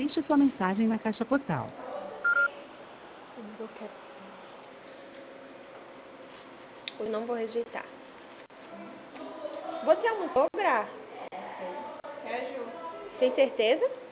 deixe sua mensagem na caixa postal. Eu não vou rejeitar. Você almoçou, Gra? Tem certeza?